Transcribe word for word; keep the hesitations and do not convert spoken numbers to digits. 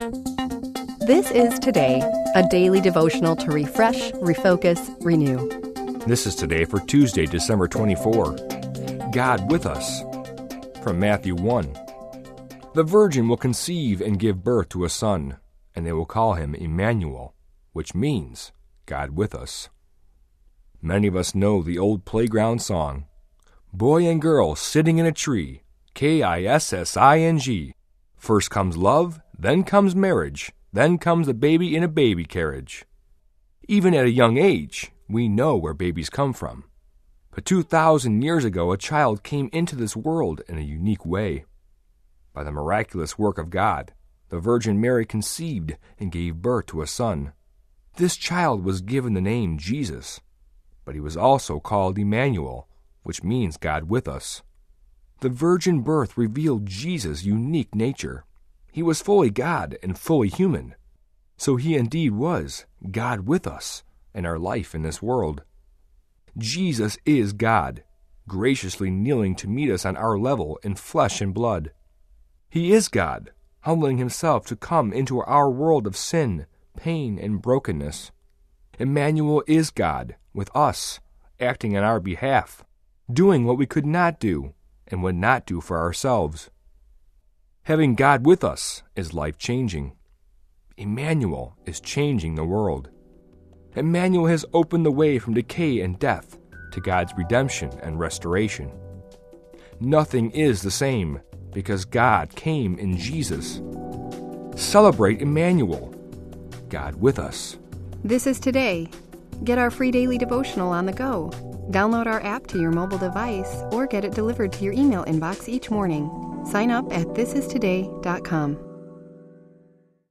This is Today, a daily devotional to refresh, refocus, renew. This is Today for Tuesday, December twenty-fourth. God with us. From Matthew one. The virgin will conceive and give birth to a son, and they will call him Emmanuel, which means God with us. Many of us know the old playground song, Boy and Girl Sitting in a Tree, K I S S I N G. First comes love, then comes marriage, then comes a baby in a baby carriage. Even at a young age, we know where babies come from. But two thousand years ago, a child came into this world in a unique way. By the miraculous work of God, the Virgin Mary conceived and gave birth to a son. This child was given the name Jesus, but he was also called Emmanuel, which means God with us. The virgin birth revealed Jesus' unique nature. He was fully God and fully human. So he indeed was God with us in our life in this world. Jesus is God, graciously kneeling to meet us on our level in flesh and blood. He is God, humbling himself to come into our world of sin, pain, and brokenness. Emmanuel is God with us, acting on our behalf, doing what we could not do and would not do for ourselves. Having God with us is life-changing. Emmanuel is changing the world. Emmanuel has opened the way from decay and death to God's redemption and restoration. Nothing is the same because God came in Jesus. Celebrate Emmanuel, God with us. This is Today. Get our free daily devotional on the go. Download our app to your mobile device or get it delivered to your email inbox each morning. Sign up at this is today dot com.